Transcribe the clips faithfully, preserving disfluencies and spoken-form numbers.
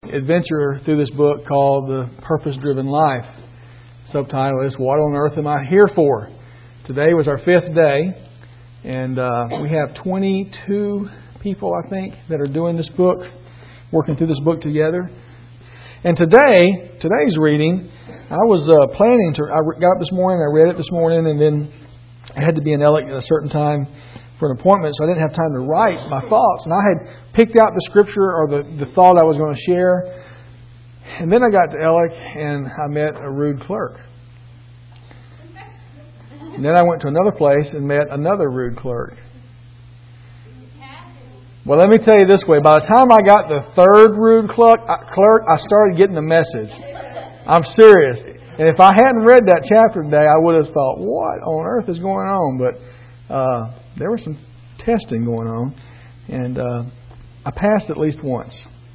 adventure through this book called The Purpose-Driven Life. Subtitle is, What on Earth Am I Here For? Today was our fifth day, and uh, we have twenty-two people, I think, that are doing this book, working through this book together. And today, today's reading, I was uh, planning to, I got up this morning, I read it this morning, and then I had to be in Ellick at a certain time for an appointment, so I didn't have time to write my thoughts. And I had picked out the scripture or the, the thought I was going to share. And then I got to Ellick and I met a rude clerk. And then I went to another place and met another rude clerk. Well, let me tell you this way. By the time I got the third rude clerk, clerk I started getting the message. I'm serious. And if I hadn't read that chapter today, I would have thought, what on earth is going on? But uh, there was some testing going on. And uh, I passed at least once.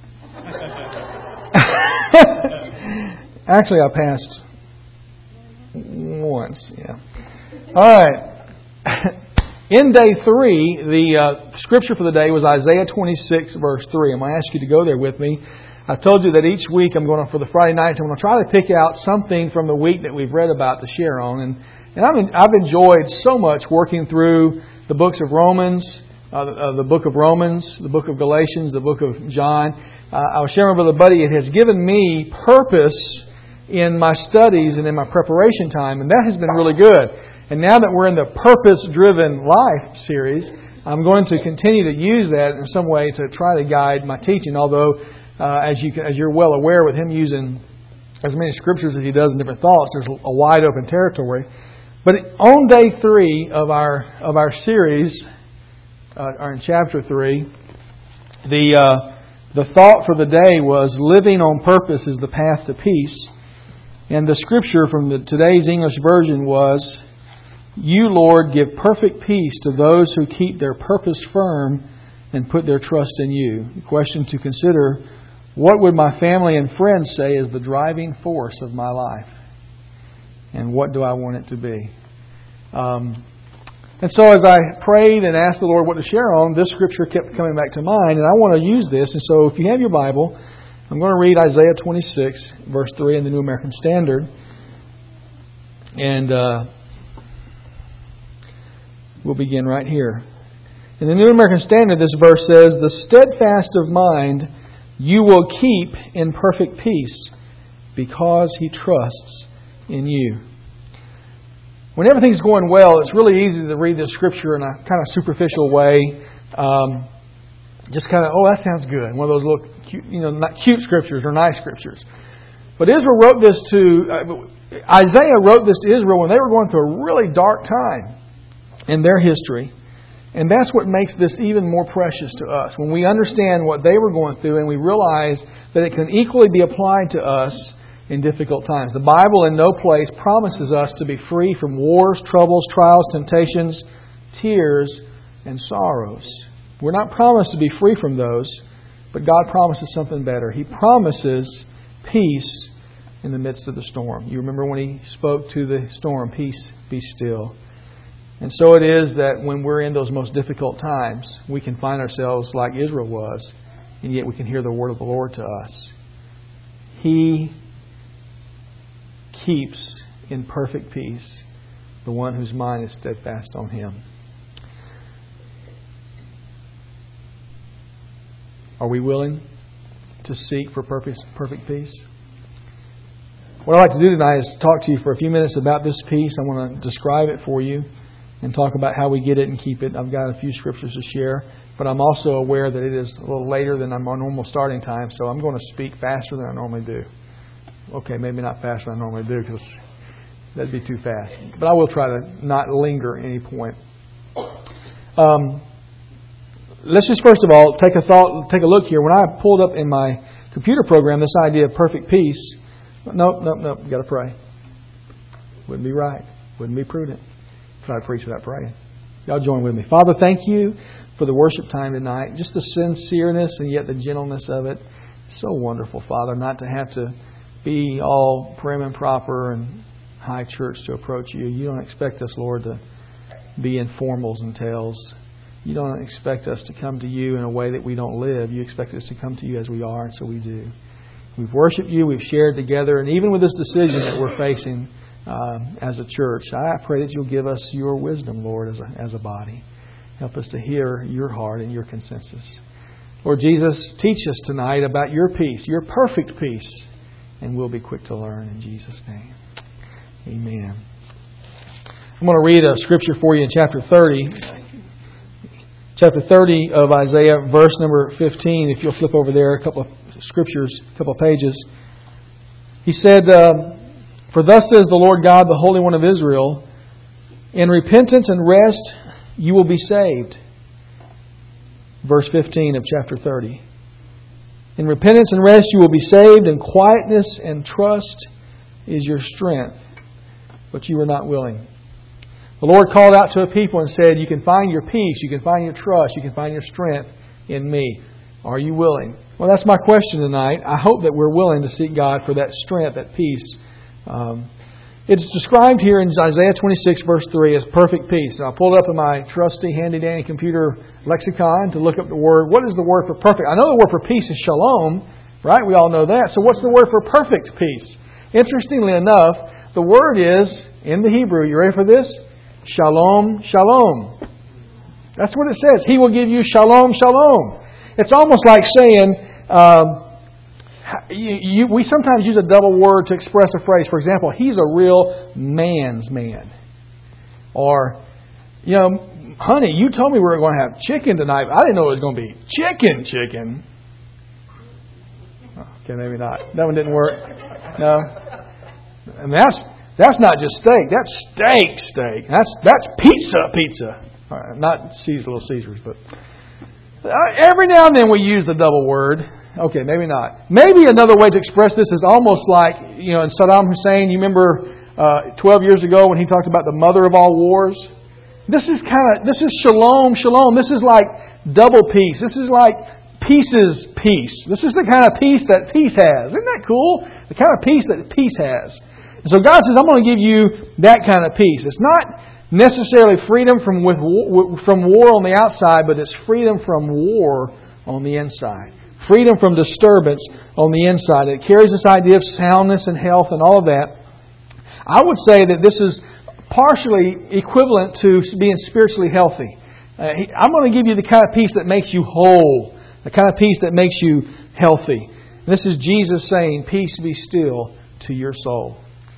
Actually, I passed once. Yeah. All right. In day three, the uh, scripture for the day was Isaiah twenty-six, verse three. I'm going to ask you to go there with me. I've told you that each week I'm going to, for the Friday nights, I'm going to try to pick out something from the week that we've read about to share on. And, and I've, I've enjoyed so much working through the books of Romans, uh, the, uh, the book of Romans, the book of Galatians, the book of John. Uh, I was sharing with a buddy, it has given me purpose in my studies and in my preparation time, and that has been really good. And now that we're in the Purpose-Driven Life series, I'm going to continue to use that in some way to try to guide my teaching, although uh, as, you, as you're well aware, with him using as many scriptures as he does in different thoughts, there's a wide open territory. But on day three of our of our series, uh, or in chapter three, the uh, the thought for the day was, living on purpose is the path to peace. And the scripture from the, today's English version was, You, Lord, give perfect peace to those who keep their purpose firm and put their trust in You. The question to consider, what would my family and friends say is the driving force of my life? And what do I want it to be? Um, and so as I prayed and asked the Lord what to share on, this scripture kept coming back to mind, and I want to use this. And so if you have your Bible, I'm going to read Isaiah twenty-six, verse three in the New American Standard. And uh, we'll begin right here. In the New American Standard, this verse says, The steadfast of mind You will keep in perfect peace, because he trusts in You. When everything's going well, it's really easy to read this scripture in a kind of superficial way. Um, just kind of, oh, that sounds good. One of those little cute, you know, not cute scriptures or nice scriptures. But Israel wrote this to, uh, Isaiah wrote this to Israel when they were going through a really dark time in their history. And that's what makes this even more precious to us. When we understand what they were going through and we realize that it can equally be applied to us in difficult times. The Bible in no place promises us to be free from wars, troubles, trials, temptations, tears, and sorrows. We're not promised to be free from those, but God promises something better. He promises peace in the midst of the storm. You remember when He spoke to the storm, peace, be still. And so it is that when we're in those most difficult times, we can find ourselves like Israel was, and yet we can hear the word of the Lord to us. He keeps in perfect peace the one whose mind is steadfast on Him. Are we willing to seek for perfect, perfect peace? What I'd like to do tonight is talk to you for a few minutes about this peace. I want to describe it for you and talk about how we get it and keep it. I've got a few scriptures to share, but I'm also aware that it is a little later than our normal starting time, so I'm going to speak faster than I normally do. Okay, maybe not faster than I normally do, because that'd be too fast. But I will try to not linger at any point. Um, let's just first of all take a thought, take a look here. When I pulled up in my computer program this idea of perfect peace, nope, nope, nope, got to pray. Wouldn't be right. Wouldn't be prudent. Try to preach without praying. Y'all join with me. Father, thank You for the worship time tonight. Just the sincereness and yet the gentleness of it. So wonderful, Father, not to have to be all prim and proper and high church to approach You. You don't expect us, Lord, to be in formals and tails. You don't expect us to come to You in a way that we don't live. You expect us to come to You as we are, and so we do. We've worshiped You. We've shared together. And even with this decision that we're facing um, as a church, I pray that You'll give us Your wisdom, Lord, as a, as a body. Help us to hear Your heart and Your consensus. Lord Jesus, teach us tonight about Your peace, Your perfect peace, and we'll be quick to learn in Jesus' name. Amen. I'm going to read a scripture for you in chapter thirty. Chapter thirty of Isaiah, verse number fifteen. If you'll flip over there, a couple of scriptures, a couple of pages. He said, uh, For thus says the Lord God, the Holy One of Israel, in repentance and rest you will be saved. Verse fifteen of chapter thirty. In repentance and rest you will be saved, and quietness and trust is your strength. But you were not willing. The Lord called out to a people and said, You can find your peace, you can find your trust, you can find your strength in Me. Are you willing? Well, that's my question tonight. I hope that we're willing to seek God for that strength, that peace. Um, it's described here in Isaiah twenty-six, verse three, as perfect peace. And I pulled up in my trusty, handy-dandy computer lexicon to look up the word. What is the word for perfect? I know the word for peace is shalom, right? We all know that. So what's the word for perfect peace? Interestingly enough, the word is, in the Hebrew, you ready for this? Shalom, shalom. That's what it says. He will give you shalom, shalom. It's almost like saying, um, you, you, we sometimes use a double word to express a phrase. For example, he's a real man's man. Or, you know, honey, you told me we were going to have chicken tonight. I didn't know it was going to be chicken, chicken. Okay, maybe not. That one didn't work. No. And that's that's not just steak. That's steak, steak. That's that's pizza, pizza. All right, not Caesar, Little Caesars, but every now and then we use the double word. Okay, maybe not. Maybe another way to express this is almost like, you know, in Saddam Hussein, you remember uh, twelve years ago when he talked about the mother of all wars? This is kind of, this is shalom, shalom. This is like double peace. This is like peace's peace. This is the kind of peace that peace has. Isn't that cool? The kind of peace that peace has. And so God says, I'm going to give you that kind of peace. It's not necessarily freedom from with from war on the outside, but it's freedom from war on the inside. Freedom from disturbance on the inside. It carries this idea of soundness and health and all of that. I would say that this is partially equivalent to being spiritually healthy. Uh, I'm going to give you the kind of peace that makes you whole. The kind of peace that makes you healthy. And this is Jesus saying, peace be still to your soul.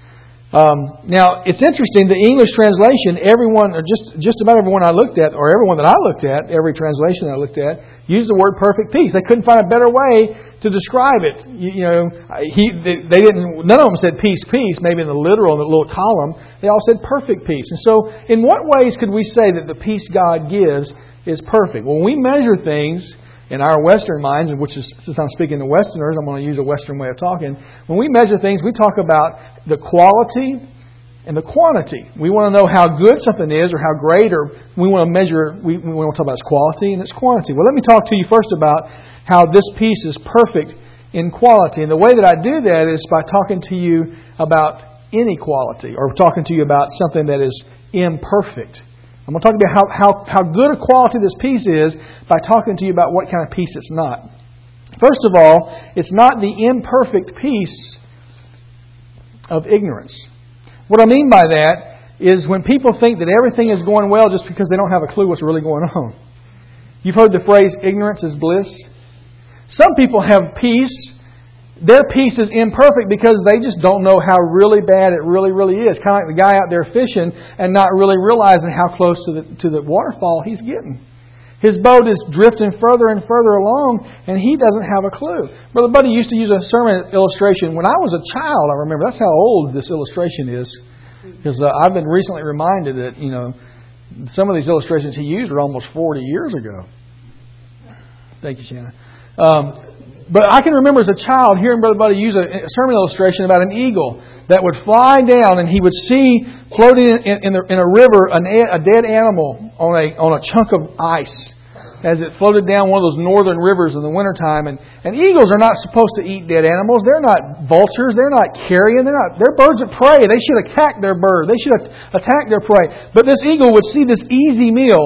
Um, now, it's interesting, the English translation, everyone, or just, just about everyone I looked at, or everyone that I looked at, every translation I looked at, used the word perfect peace. They couldn't find a better way to describe it. You, you know, he, they, they didn't, none of them said peace, peace, maybe in the literal, in the little column. They all said perfect peace. And so, in what ways could we say that the peace God gives is perfect? When we measure things in our Western minds, which is, since I'm speaking to Westerners, I'm going to use a Western way of talking. When we measure things, we talk about the quality and the quantity. We want to know how good something is or how great, or we want to measure, we, we want to talk about its quality and its quantity. Well, let me talk to you first about how this piece is perfect in quality. And the way that I do that is by talking to you about inequality, or talking to you about something that is imperfect. I'm going to talk about how, how, how good a quality this peace is by talking to you about what kind of peace it's not. First of all, it's not the imperfect peace of ignorance. What I mean by that is when people think that everything is going well just because they don't have a clue what's really going on. You've heard the phrase, ignorance is bliss. Some people have peace. Their peace is imperfect because they just don't know how really bad it really, really is. Kind of like the guy out there fishing and not really realizing how close to the to the waterfall he's getting. His boat is drifting further and further along, and he doesn't have a clue. Brother Buddy used to use a sermon illustration. When I was a child, I remember, that's how old this illustration is. Because uh, I've been recently reminded that, you know, some of these illustrations he used were almost forty years ago. Thank you, Shannon. Um, But I can remember as a child hearing Brother Buddy use a sermon illustration about an eagle that would fly down, and he would see floating in, in, the, in a river an, a dead animal on a on a chunk of ice as it floated down one of those northern rivers in the wintertime. And, and eagles are not supposed to eat dead animals. They're not vultures. They're not carrion. They're not. They're birds of prey. They should attack their bird. They should attack their prey. But this eagle would see this easy meal.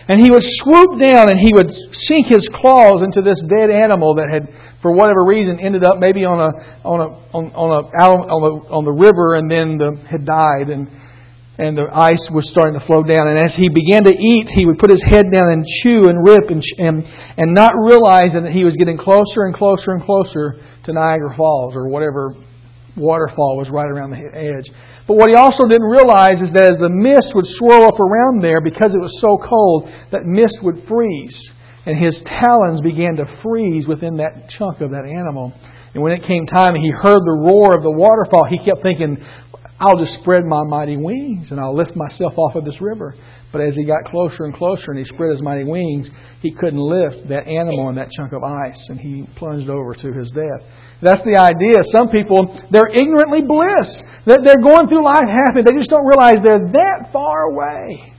And he would swoop down and he would sink his claws into this dead animal that had, for whatever reason, ended up maybe on a on a on, on a out on the on the river and then the, had died and and the ice was starting to flow down. And as he began to eat, he would put his head down and chew and rip and and, and not realizing that he was getting closer and closer and closer to Niagara Falls or whatever waterfall was right around the edge. But what he also didn't realize is that as the mist would swirl up around there, because it was so cold, that mist would freeze. And his talons began to freeze within that chunk of that animal. And when it came time and he heard the roar of the waterfall, he kept thinking, I'll just spread my mighty wings and I'll lift myself off of this river. But as he got closer and closer and he spread his mighty wings, he couldn't lift that animal and that chunk of ice, and he plunged over to his death. That's the idea. Some people, they're ignorantly bliss. They're going through life happy. They just don't realize they're that far away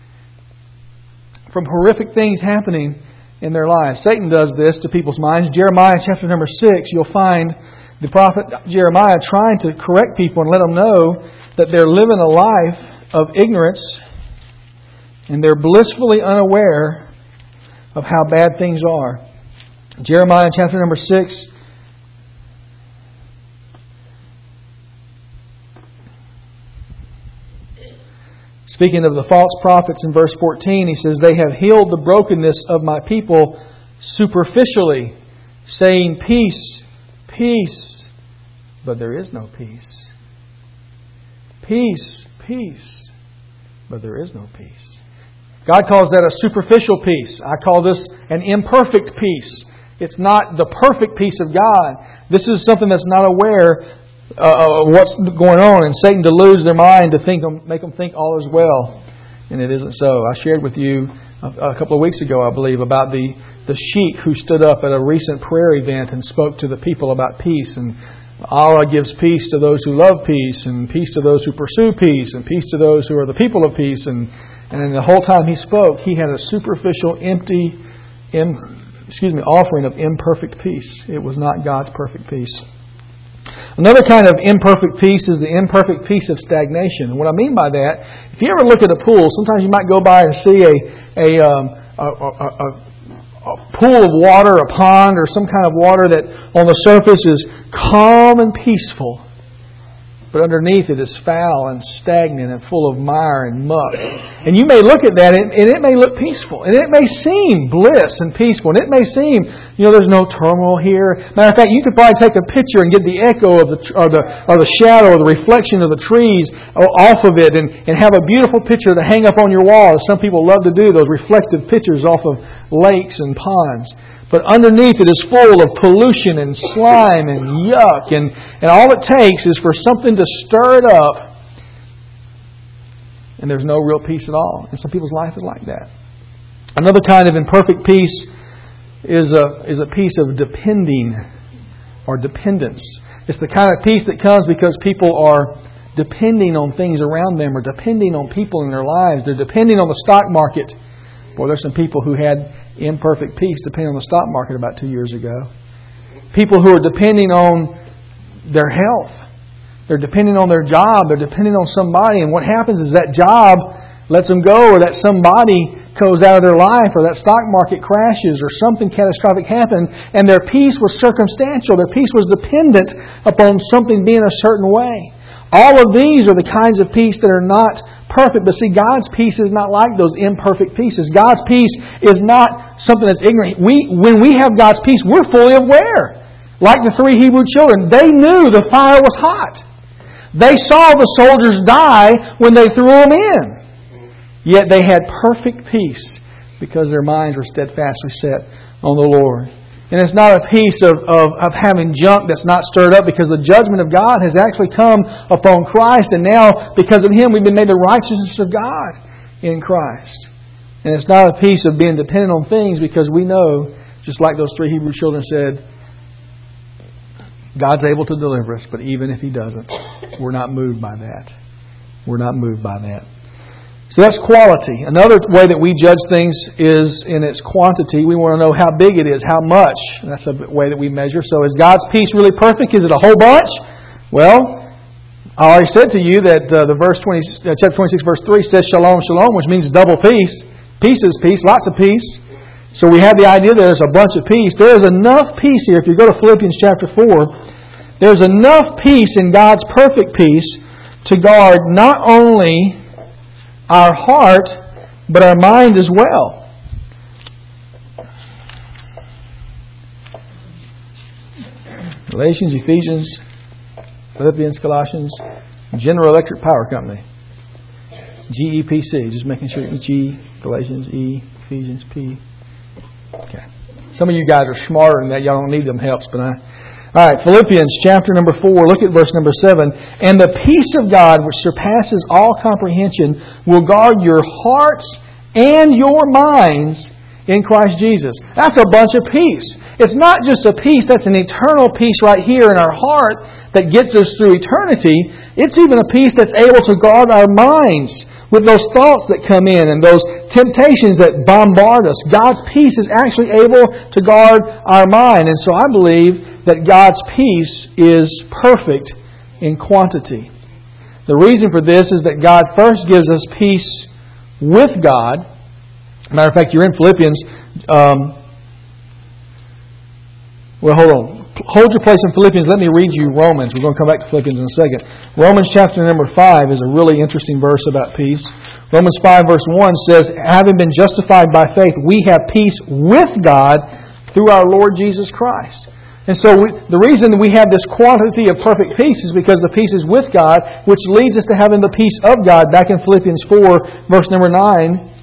from horrific things happening in their lives. Satan does this to people's minds. Jeremiah chapter number six, you'll find the prophet Jeremiah trying to correct people and let them know that they're living a life of ignorance and they're blissfully unaware of how bad things are. Jeremiah chapter number six, speaking of the false prophets in verse fourteen, he says, they have healed the brokenness of my people superficially, saying peace, peace, but there is no peace. Peace, peace, but there is no peace. God calls that a superficial peace. I call this an imperfect peace. It's not the perfect peace of God. This is something that's not aware uh, of what's going on, and Satan deludes their mind to think, make them think all is well, and it isn't so. I shared with you a, a couple of weeks ago, I believe, about the the sheik who stood up at a recent prayer event and spoke to the people about peace. And Allah gives peace to those who love peace, and peace to those who pursue peace, and peace to those who are the people of peace. And and the whole time he spoke, he had a superficial, empty, im, excuse me, offering of imperfect peace. It was not God's perfect peace. Another kind of imperfect peace is the imperfect peace of stagnation. And what I mean by that, if you ever look at a pool, sometimes you might go by and see a a, um, a, a, a, a pool of water, a pond, or some kind of water that on the surface is calm and peaceful, but underneath it is foul and stagnant and full of mire and muck. And you may look at that and it may look peaceful. And it may seem bliss and peaceful. And it may seem, you know, there's no turmoil here. Matter of fact, you could probably take a picture and get the echo of the or the or the shadow or the reflection of the trees off of it and, and have a beautiful picture to hang up on your wall, as some people love to do, those reflective pictures off of lakes and ponds. But underneath it is full of pollution and slime and yuck. And, and all it takes is for something to stir it up. And there's no real peace at all. And some people's life is like that. Another kind of imperfect peace is a, is a peace of depending or dependence. It's the kind of peace that comes because people are depending on things around them or depending on people in their lives. They're depending on the stock market. Boy, there's some people who had imperfect peace depending on the stock market about two years ago. People who are depending on their health. They're depending on their job. They're depending on somebody. And what happens is that job lets them go, or that somebody goes out of their life, or that stock market crashes, or something catastrophic happened, and their peace was circumstantial. Their peace was dependent upon something being a certain way. All of these are the kinds of peace that are not perfect. But see, God's peace is not like those imperfect pieces. God's peace is not something that's ignorant. We, when we have God's peace, we're fully aware. Like the three Hebrew children, they knew the fire was hot. They saw the soldiers die when they threw them in. Yet they had perfect peace because their minds were steadfastly set on the Lord. And it's not a peace of, of, of having junk that's not stirred up, because the judgment of God has actually come upon Christ. And now, because of Him, we've been made the righteousness of God in Christ. And it's not a peace of being dependent on things, because we know, just like those three Hebrew children said, God's able to deliver us. But even if He doesn't, we're not moved by that. We're not moved by that. So that's quality. Another way that we judge things is in its quantity. We want to know how big it is, how much. That's a way that we measure. So is God's peace really perfect? Is it a whole bunch? Well, I already said to you that uh, the verse twenty, uh, chapter twenty-six, verse three says shalom, shalom, which means double peace. Peace is peace, lots of peace. So we have the idea there's a bunch of peace. There is enough peace here. If you go to Philippians chapter four, there's enough peace in God's perfect peace to guard not only our heart, but our mind as well. Galatians, Ephesians, Philippians, Colossians, General Electric Power Company. G E P C. Just making sure G, Galatians, E, Ephesians, P. Okay. Some of you guys are smarter than that. Y'all don't need them helps, but I... All right, Philippians chapter number four. Look at verse number seven. And the peace of God, which surpasses all comprehension, will guard your hearts and your minds in Christ Jesus. That's a bunch of peace. It's not just a peace that's an eternal peace right here in our heart that gets us through eternity. It's even a peace that's able to guard our minds with those thoughts that come in and those temptations that bombard us. God's peace is actually able to guard our mind. And so I believe that God's peace is perfect in quantity. The reason for this is that God first gives us peace with God. Matter of fact, you're in Philippians. Um, well, hold on. Hold your place in Philippians. Let me read you Romans. We're going to come back to Philippians in a second. Romans chapter number five is a really interesting verse about peace. Romans five verse one says, having been justified by faith, we have peace with God through our Lord Jesus Christ. And so we, the reason we have this quantity of perfect peace is because the peace is with God, which leads us to having the peace of God. Back in Philippians four, verse number nine,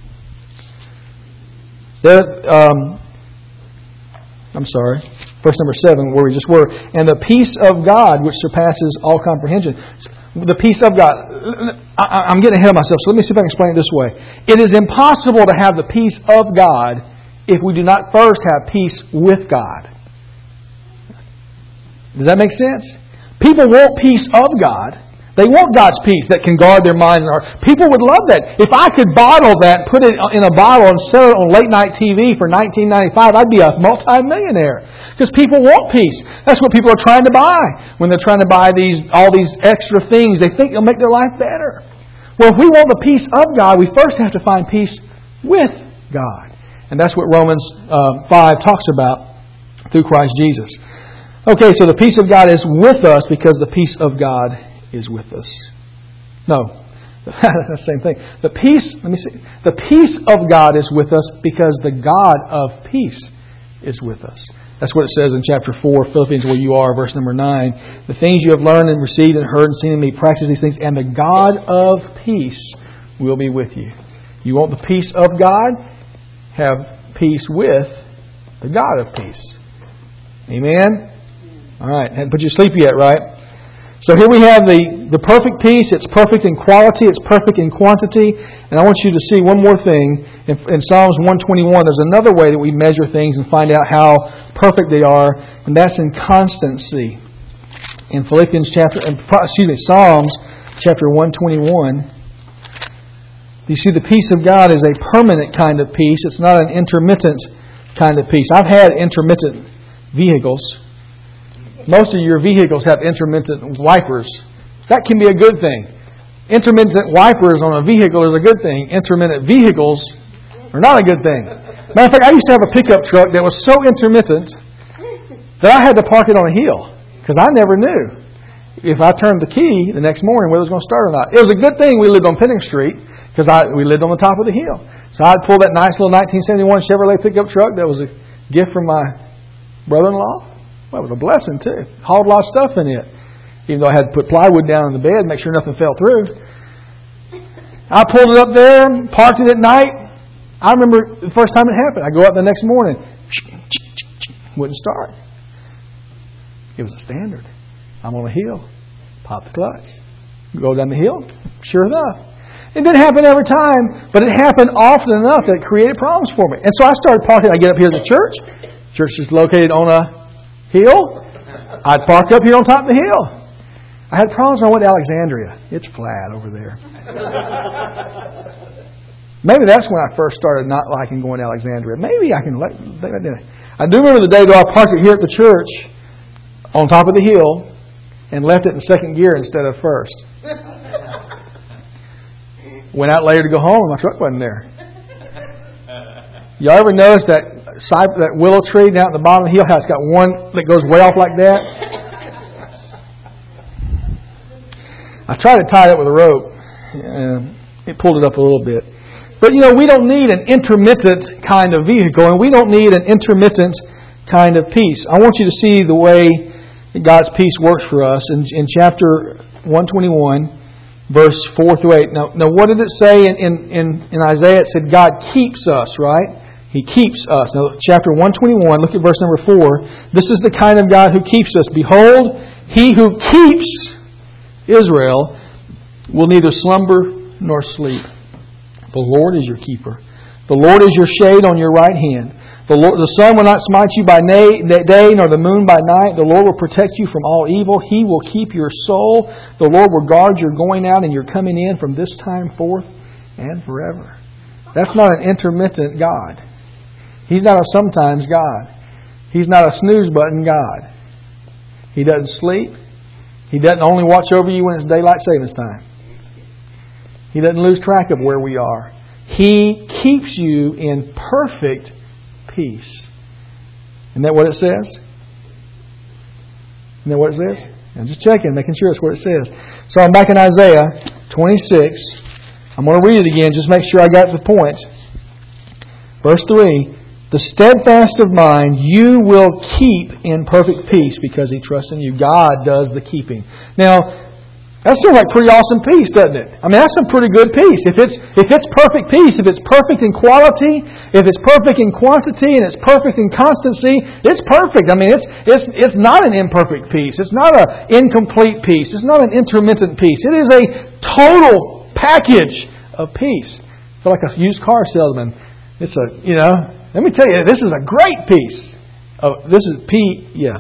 there, um, I'm sorry, verse number seven, where we just were. And the peace of God, which surpasses all comprehension. The peace of God. I, I'm getting ahead of myself, so let me see if I can explain it this way. It is impossible to have the peace of God if we do not first have peace with God. Does that make sense? People want peace of God. They want God's peace that can guard their minds and heart. People would love that. If I could bottle that, put it in a bottle and sell it on late night T V for nineteen ninety-five, I'd be a multi-millionaire. Because people want peace. That's what people are trying to buy. When they're trying to buy these all these extra things, they think it'll make their life better. Well, if we want the peace of God, we first have to find peace with God. And that's what Romans uh, five talks about through Christ Jesus. Okay, so the peace of God is with us because the peace of God is with us. No, that's the same thing. The peace, let me see. The peace of God is with us because the God of peace is with us. That's what it says in chapter four, Philippians, where you are, verse number nine. The things you have learned and received and heard and seen in me, practice these things, and the God of peace will be with you. You want the peace of God? Have peace with the God of peace. Amen? All right. Haven't put you to sleep yet, right? So here we have the, the perfect peace. It's perfect in quality. It's perfect in quantity. And I want you to see one more thing. In, in Psalms one twenty-one, there's another way that we measure things and find out how perfect they are. And that's in constancy. In Philippians chapter, excuse me, Psalms chapter one twenty-one, you see the peace of God is a permanent kind of peace. It's not an intermittent kind of peace. I've had intermittent vehicles. Most of your vehicles have intermittent wipers. That can be a good thing. Intermittent wipers on a vehicle is a good thing. Intermittent vehicles are not a good thing. Matter of fact, I used to have a pickup truck that was so intermittent that I had to park it on a hill because I never knew if I turned the key the next morning whether it was going to start or not. It was a good thing we lived on Penning Street because I we lived on the top of the hill. So I'd pull that nice little nineteen seventy-one Chevrolet pickup truck that was a gift from my brother-in-law. Well, it was a blessing, too. Hauled a lot of stuff in it. Even though I had to put plywood down in the bed, make sure nothing fell through. I pulled it up there, parked it at night. I remember the first time it happened. I go up the next morning. Wouldn't start. It was a standard. I'm on a hill. Pop the clutch. Go down the hill. Sure enough. It didn't happen every time, but it happened often enough that it created problems for me. And so I started parking. I get up here to the church. Church is located on a hill. I'd park up here on top of the hill. I had problems when I went to Alexandria. It's flat over there. Maybe that's when I first started not liking going to Alexandria. Maybe I can let. I do remember the day though I parked it here at the church on top of the hill and left it in second gear instead of first. Went out later to go home and my truck wasn't there. You ever notice that cypress, that willow tree down at the bottom of the hill, how it's got one that goes way off like that? I tried to tie it with a rope. And it pulled it up a little bit. But, you know, we don't need an intermittent kind of vehicle, and we don't need an intermittent kind of peace. I want you to see the way God's peace works for us in, in chapter one twenty-one, verse four through eight. Now, now what did it say in, in, in Isaiah? It said God keeps us, right? He keeps us. Now, chapter one twenty-one, look at verse number four. This is the kind of God who keeps us. Behold, He who keeps Israel will neither slumber nor sleep. The Lord is your keeper. The Lord is your shade on your right hand. The, Lord, the sun will not smite you by day, nor the moon by night. The Lord will protect you from all evil. He will keep your soul. The Lord will guard your going out and your coming in from this time forth and forever. That's not an intermittent God. He's not a sometimes God. He's not a snooze button God. He doesn't sleep. He doesn't only watch over you when it's daylight savings time. He doesn't lose track of where we are. He keeps you in perfect peace. Isn't that what it says? Isn't that what it says? I'm just checking, making sure it's what it says. So I'm back in Isaiah twenty-six. I'm going to read it again, just make sure I got the point. Verse three. The steadfast of mind you will keep in perfect peace because he trusts in you. God does the keeping. Now, that sounds like pretty awesome peace, doesn't it? I mean, that's some pretty good peace. If it's if it's perfect peace, if it's perfect in quality, if it's perfect in quantity, and it's perfect in constancy, it's perfect. I mean, it's it's it's not an imperfect peace. It's not an incomplete peace. It's not an intermittent peace. It is a total package of peace. I feel like a used car salesman. It's a, you know, let me tell you, this is a great peace. Oh, this is P, yeah.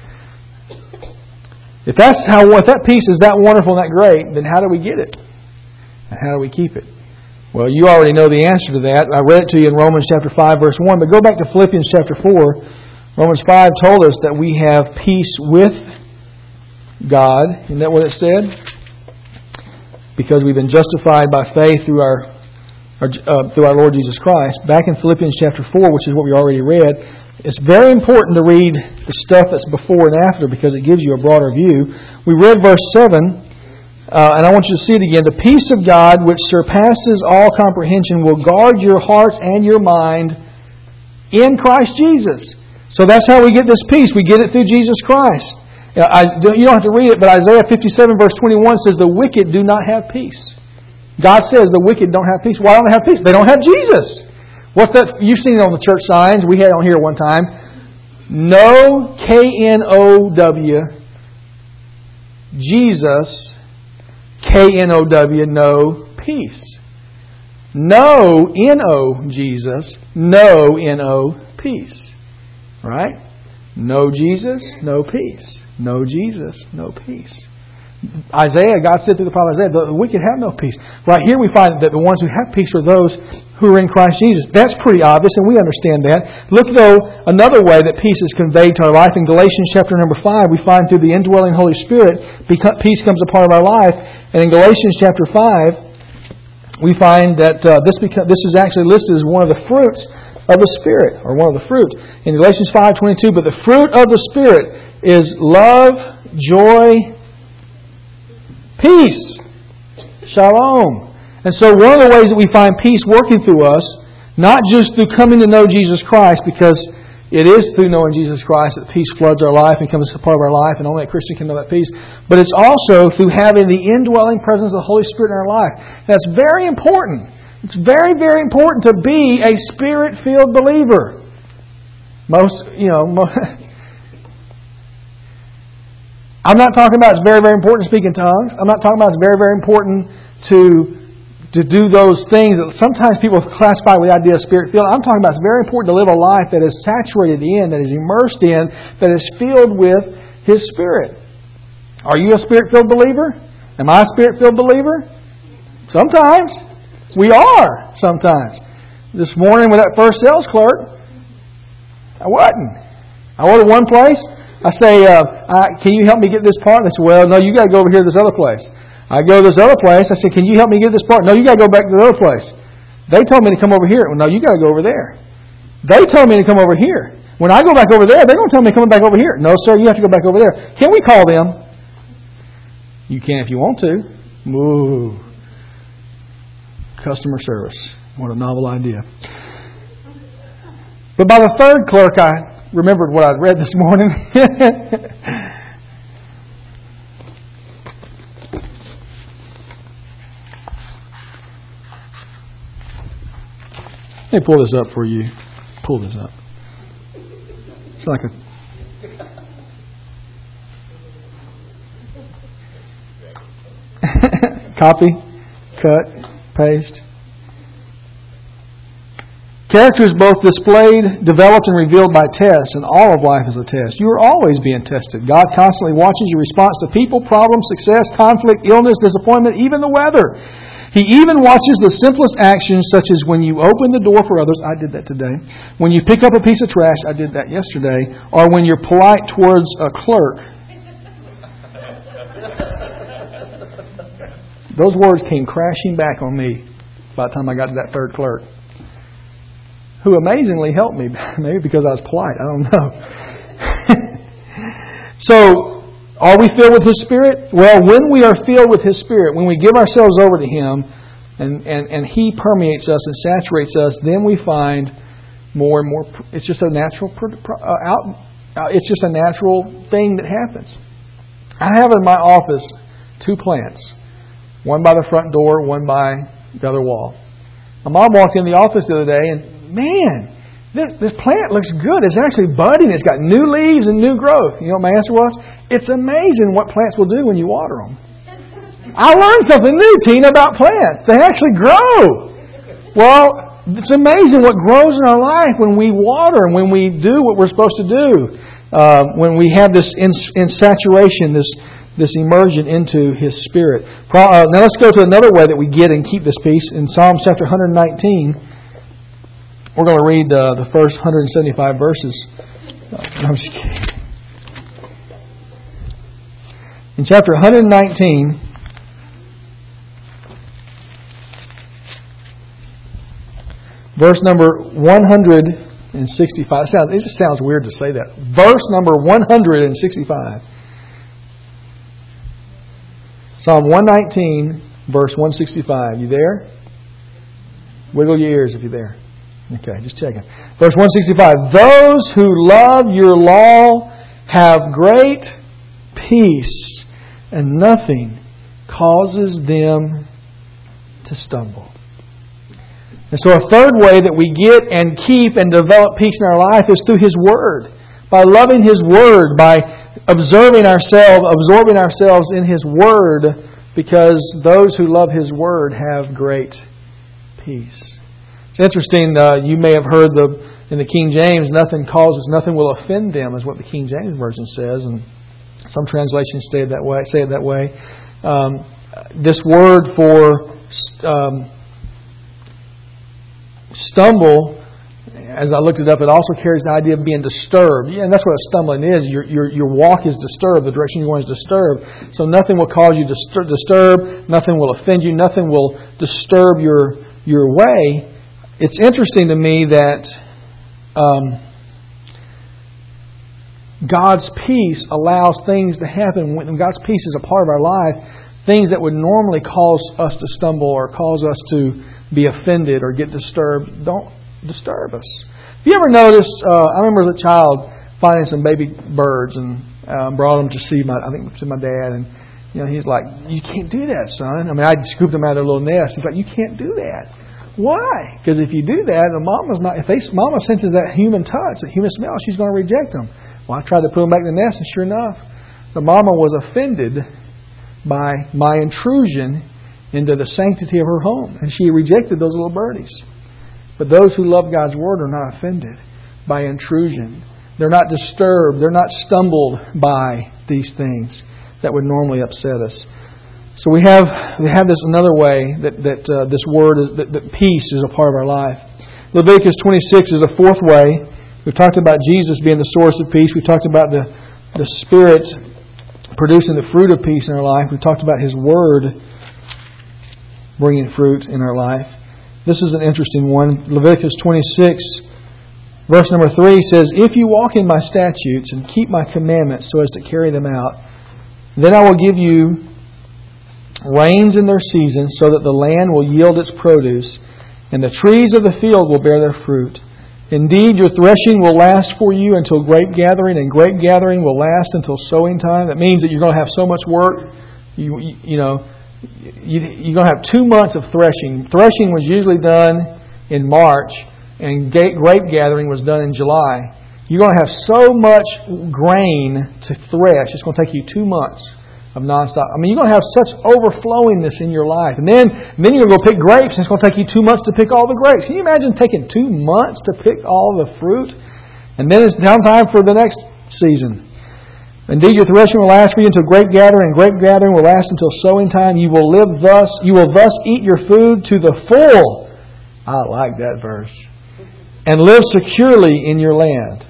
If that's how, if that peace is that wonderful and that great, then how do we get it? And how do we keep it? Well, you already know the answer to that. I read it to you in Romans chapter five, verse one. But go back to Philippians chapter four. Romans five told us that we have peace with God. Isn't that what it said? Because we've been justified by faith through our, our uh, through our Lord Jesus Christ. Back in Philippians chapter four, which is what we already read, it's very important to read the stuff that's before and after because it gives you a broader view. We read verse seven, uh, and I want you to see it again. The peace of God, which surpasses all comprehension, will guard your hearts and your mind in Christ Jesus. So that's how we get this peace. We get it through Jesus Christ. You don't have to read it, but Isaiah fifty-seven verse twenty-one says, the wicked do not have peace. God says the wicked don't have peace. Why don't they have peace? They don't have Jesus. What's that? You've seen it on the church signs. We had it on here one time. No, K N O W, Jesus, K N O W, no peace. No, N O, Jesus, no, N O, peace. Right? No Jesus, no peace. No Jesus, no peace. Isaiah, God said through the prophet Isaiah, the wicked have no peace. Right here we find that the ones who have peace are those who are in Christ Jesus. That's pretty obvious, and we understand that. Look, though, another way that peace is conveyed to our life. In Galatians chapter number five, we find through the indwelling Holy Spirit, peace comes a part of our life. And in Galatians chapter five, we find that uh, this beca- this is actually listed as one of the fruits of the Spirit, or one of the fruit. In Galatians five twenty-two, but the fruit of the Spirit is love, joy, peace, shalom. And so one of the ways that we find peace working through us, not just through coming to know Jesus Christ, because it is through knowing Jesus Christ that peace floods our life and becomes a part of our life, and only a Christian can know that peace, but it's also through having the indwelling presence of the Holy Spirit in our life. That's very important. It's very, very important to be a Spirit-filled believer. Most, you know, most, I'm not talking about it's very, very important to speak in tongues. I'm not talking about it's very, very important to to do those things that sometimes people classify with the idea of Spirit-filled. I'm talking about it's very important to live a life that is saturated in, that is immersed in, that is filled with His Spirit. Are you a Spirit-filled believer? Am I a Spirit-filled believer? Sometimes. We are sometimes. This morning with that first sales clerk, I wasn't. I ordered one place. I say, uh, I, can you help me get this part? They say, well, no, you got to go over here to this other place. I go to this other place. I say, can you help me get this part? No, you got to go back to the other place. They told me to come over here. Well, no, you got to go over there. They told me to come over here. When I go back over there, they're going to tell me to come back over here. No, sir, you have to go back over there. Can we call them? You can if you want to. Ooh. Customer service. What a novel idea. But by the third clerk, I remembered what I'd read this morning. Let me pull this up for you. Pull this up. It's like a... Copy, cut, paste. Character is both displayed, developed, and revealed by tests, and all of life is a test. You are always being tested. God constantly watches your response to people, problems, success, conflict, illness, disappointment, even the weather. He even watches the simplest actions, such as when you open the door for others. I did that today. When you pick up a piece of trash. I did that yesterday. Or when you're polite towards a clerk. Those words came crashing back on me by the time I got to that third clerk, who amazingly helped me, maybe because I was polite. I don't know. So, are we filled with His Spirit? Well, when we are filled with His Spirit, when we give ourselves over to Him, and, and, and He permeates us and saturates us, then we find more and more. It's just a natural uh, out. Uh, it's just a natural thing that happens. I have in my office two plants, one by the front door, one by the other wall. My mom walked in the office the other day, and man, this, this plant looks good. It's actually budding. It's got new leaves and new growth. You know what my answer was? It's amazing what plants will do when you water them. I learned something new, Tina, about plants. They actually grow. Well, it's amazing what grows in our life when we water and when we do what we're supposed to do. Uh, when we have this in, in saturation, this this immersion into His Spirit. Uh, now let's go to another way that we get and keep this peace. In Psalms chapter one nineteen, we're going to read uh, the first one hundred seventy-five verses. No, I'm just kidding. In chapter one nineteen, verse number one hundred sixty-five. It, sounds, it just sounds weird to say that. Verse number one hundred sixty-five. Psalm one nineteen, verse one sixty-five. You there? Wiggle your ears if you're there. Okay, just checking. Verse one sixty-five. Those who love your law have great peace, and nothing causes them to stumble. And so a third way that we get and keep and develop peace in our life is through His Word. By loving His Word, by observing ourselves, absorbing ourselves in His Word, because those who love His Word have great peace. It's interesting, uh, you may have heard the in the King James, nothing causes, nothing will offend them, is what the King James Version says, and some translations say it that way. Say it that way. Um, this word for um, stumble, as I looked it up, it also carries the idea of being disturbed. Yeah, and that's what a stumbling is. Your your your walk is disturbed. The direction you're going is disturbed. So nothing will cause you to disturb. Nothing will offend you. Nothing will disturb your your way. It's interesting to me that um, God's peace allows things to happen. When God's peace is a part of our life, things that would normally cause us to stumble or cause us to be offended or get disturbed don't disturb us. Have you ever noticed, uh, I remember as a child finding some baby birds and um, brought them to see my, I think to my dad, and you know, he's like, "You can't do that, son." I mean, I'd scoop them out of their little nest. He's like, "You can't do that." Why? Because if you do that, the mama's not. If they, mama senses that human touch, that human smell, she's going to reject them. Well, I tried to put them back in the nest, and sure enough, the mama was offended by my intrusion into the sanctity of her home, and she rejected those little birdies. But those who love God's Word are not offended by intrusion. They're not disturbed. They're not stumbled by these things that would normally upset us. So we have we have this another way that that uh, this word is that, that peace is a part of our life. Leviticus twenty-six is a fourth way. We've talked about Jesus being the source of peace. We've talked about the the Spirit producing the fruit of peace in our life. We've talked about His Word bringing fruit in our life. This is an interesting one. Leviticus twenty-six, Verse number three says, "If you walk in my statutes and keep my commandments so as to carry them out, then I will give you rains in their season so that the land will yield its produce, and the trees of the field will bear their fruit. Indeed, your threshing will last for you until grape gathering, and grape gathering will last until sowing time." That means that you're going to have so much work. You, you, you know, you, you're going to have two months of threshing. Threshing was usually done in March, and grape gathering was done in July. You're going to have so much grain to thresh. It's going to take you two months of nonstop. I mean, you're going to have such overflowingness in your life. And then, then you're going to go pick grapes, and it's going to take you two months to pick all the grapes. Can you imagine taking two months to pick all the fruit? And then it's downtime for the next season. "Indeed, your threshing will last for you until grape gathering, and grape gathering will last until sowing time. You will live thus. You will thus eat your food to the full." I like that verse. "And live securely in your land."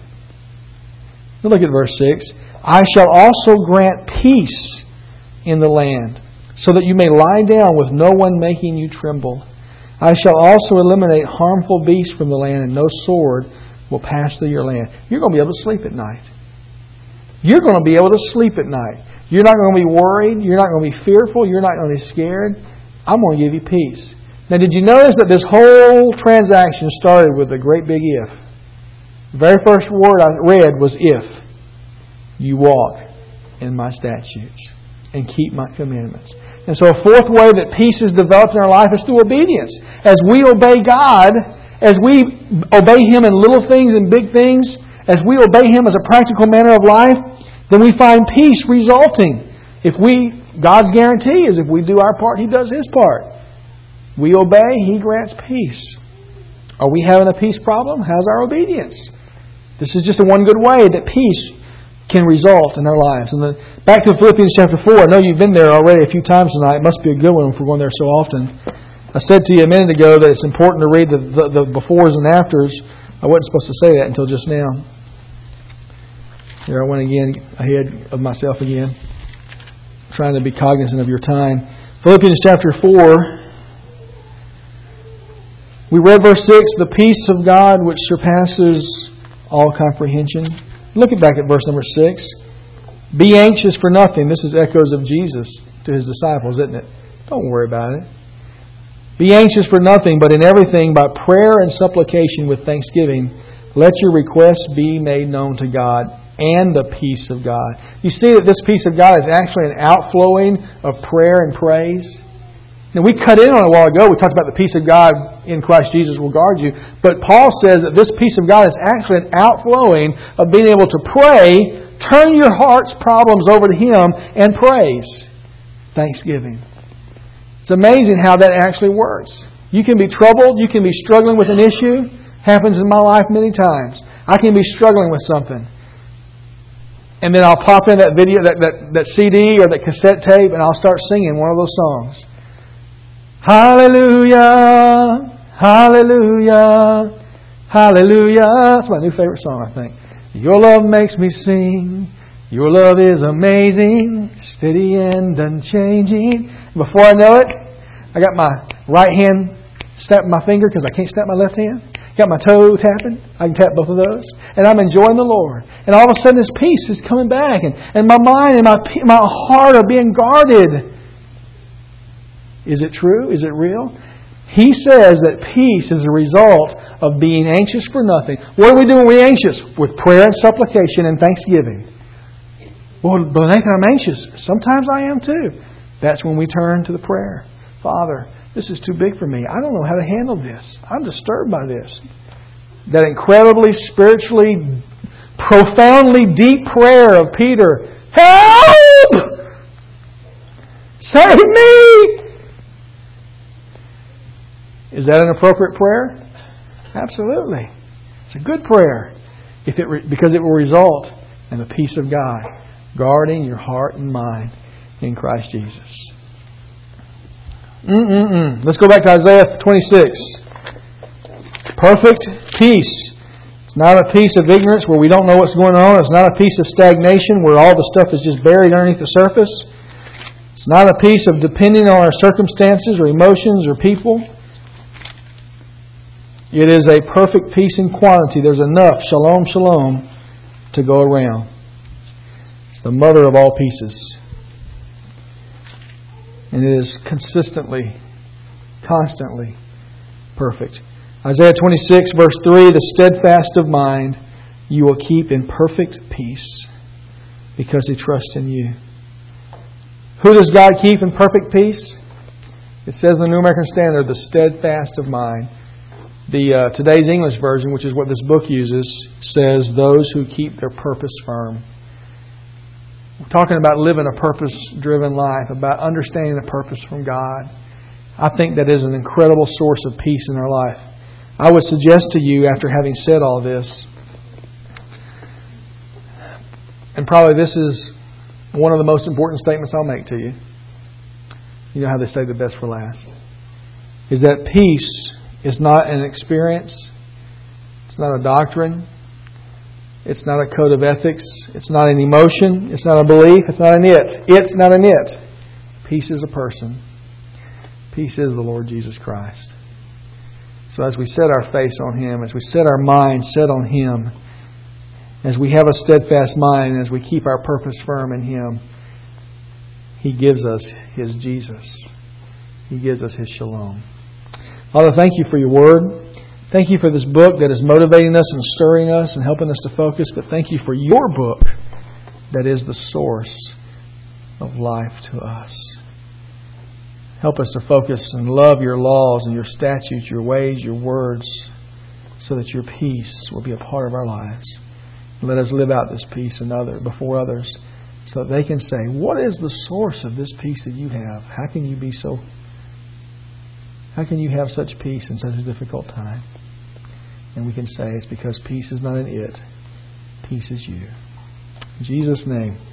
Now look at verse six. "I shall also grant peace in the land, so that you may lie down with no one making you tremble. I shall also eliminate harmful beasts from the land, and no sword will pass through your land." You're going to be able to sleep at night. You're going to be able to sleep at night. You're not going to be worried. You're not going to be fearful. You're not going to be scared. I'm going to give you peace. Now, did you notice that this whole transaction started with a great big if? The very first word I read was if. You walk in my statutes and keep my commandments. And so a fourth way that peace is developed in our life is through obedience. As we obey God, as we obey Him in little things and big things, as we obey Him as a practical manner of life, then we find peace resulting. If we, God's guarantee is if we do our part, He does His part. We obey, He grants peace. Are we having a peace problem? How's our obedience? This is just a one good way that peace can result in our lives. And the, back to Philippians chapter four. I know you've been there already a few times tonight. It must be a good one if we're going there so often. I said to you a minute ago that it's important to read the, the, the befores and afters. I wasn't supposed to say that until just now. Here I went again, ahead of myself again. Trying to be cognizant of your time. Philippians chapter four. We read verse six, "The peace of God which surpasses all comprehension." Look back at verse number six. "Be anxious for nothing." This is echoes of Jesus to His disciples, isn't it? Don't worry about it. "Be anxious for nothing, but in everything by prayer and supplication with thanksgiving, let your requests be made known to God, and the peace of God." You see that this peace of God is actually an outflowing of prayer and praise. Now, we cut in on it a while ago. We talked about the peace of God in Christ Jesus will guard you. But Paul says that this peace of God is actually an outflowing of being able to pray, turn your heart's problems over to Him, and praise. Thanksgiving. It's amazing how that actually works. You can be troubled. You can be struggling with an issue. Happens in my life many times. I can be struggling with something. And then I'll pop in that video, that, that, that C D or that cassette tape, and I'll start singing one of those songs. Hallelujah, hallelujah, hallelujah. That's my new favorite song, I think. Your love makes me sing. Your love is amazing, steady and unchanging. Before I know it, I got my right hand snapping my finger because I can't snap my left hand. Got my toe tapping. I can tap both of those. And I'm enjoying the Lord. And all of a sudden this peace is coming back. And, and my mind and my, my heart are being guarded. Is it true? Is it real? He says that peace is a result of being anxious for nothing. What do we do when we're anxious? With prayer and supplication and thanksgiving. Well, but Nathan, I'm anxious. Sometimes I am too. That's when we turn to the prayer. Father, this is too big for me. I don't know how to handle this. I'm disturbed by this. That incredibly, spiritually, profoundly deep prayer of Peter. Help! Save me! Is that an appropriate prayer? Absolutely. It's a good prayer if it re- because it will result in the peace of God, guarding your heart and mind in Christ Jesus. Mm-mm-mm. Let's go back to Isaiah twenty-six. Perfect peace. It's not a peace of ignorance where we don't know what's going on. It's not a peace of stagnation where all the stuff is just buried underneath the surface. It's not a peace of depending on our circumstances or emotions or people. It is a perfect peace in quantity. There's enough, shalom, shalom, to go around. It's the mother of all pieces. And it is consistently, constantly perfect. Isaiah twenty-six, verse three, the steadfast of mind you will keep in perfect peace because he trusts in you. Who does God keep in perfect peace? It says in the New American Standard, the steadfast of mind. The uh, today's English version, which is what this book uses, says those who keep their purpose firm. We're talking about living a purpose-driven life, about understanding the purpose from God. I think that is an incredible source of peace in our life. I would suggest to you, after having said all this, and probably this is one of the most important statements I'll make to you. You know how they say the best for last. Is that peace is not an experience. It's not a doctrine. It's not a code of ethics. It's not an emotion. It's not a belief. It's not an it. It's not an it. Peace is a person. Peace is the Lord Jesus Christ. So as we set our face on Him, as we set our mind set on Him, as we have a steadfast mind, as we keep our purpose firm in Him, He gives us His Jesus. He gives us His shalom. Father, thank You for Your Word. Thank You for this book that is motivating us and stirring us and helping us to focus. But thank You for Your book that is the source of life to us. Help us to focus and love Your laws and Your statutes, Your ways, Your words, so that Your peace will be a part of our lives. Let us live out this peace in other, before others, so that they can say, what is the source of this peace that You have? How can You be so... How can You have such peace in such a difficult time? And we can say it's because peace is not an it. Peace is You. In Jesus' name.